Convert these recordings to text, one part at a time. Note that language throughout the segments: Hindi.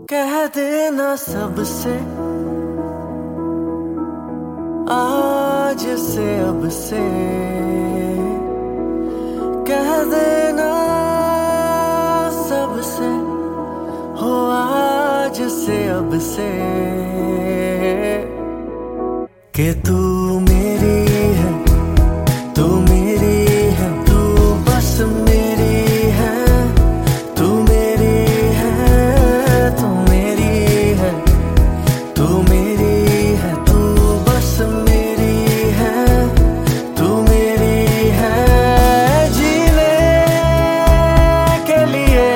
कह देना सबसे आज से अब से, कह देना सबसे हो आज से अब से कि तू मेरी है, तू मेरी है, तू बस मेरी है, तू मेरी है, तू मेरी है, तू मेरी है, तू बस मेरी है, तू मेरी है। जीने के लिए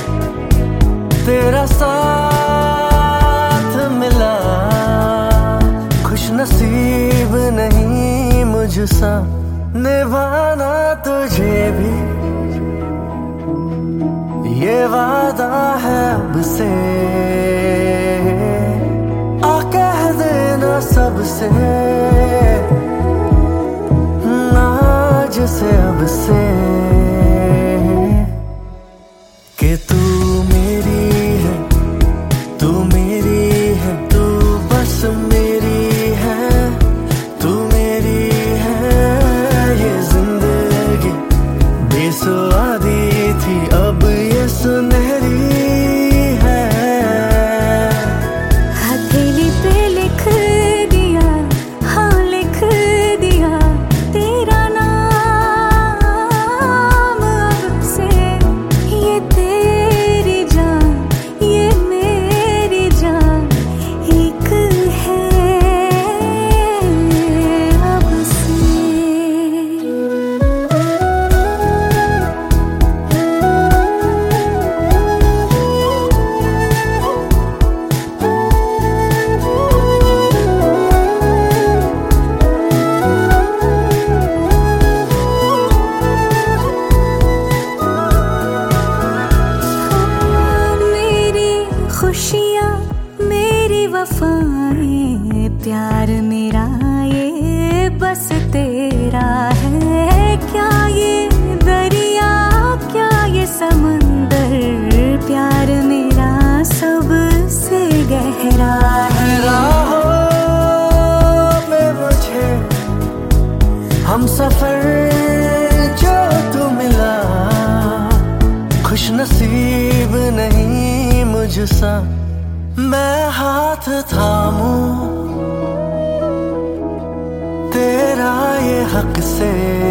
तेरा साथ मिला, खुश नसीब नहीं मुझसा निभाना तुझे भी, ये वादा है अब से। आ कह देना सबसे आज से अब से कि तू मेरी है, तू मेरी है, तू बस मेरी है, तू मेरी है। ये जिंदगी बेसुआदी थी, अब ये सुनहरी है। हथेली पे लिख दिया, हाँ लिख दिया तेरा नाम अब से। ये तेरी जान, ये मेरी जान एक है अब से। खुशियाँ मेरी वफाएं, प्यार मेरा ये बस तेरा है। क्या ये दरिया, क्या ये समंदर, प्यार मेरा सबसे गहरा है। राहों में मुझे हम सफर जो तू मिला, खुश नसीब नहीं मुझसा मैं हाथ थामूं तेरा ये हक से।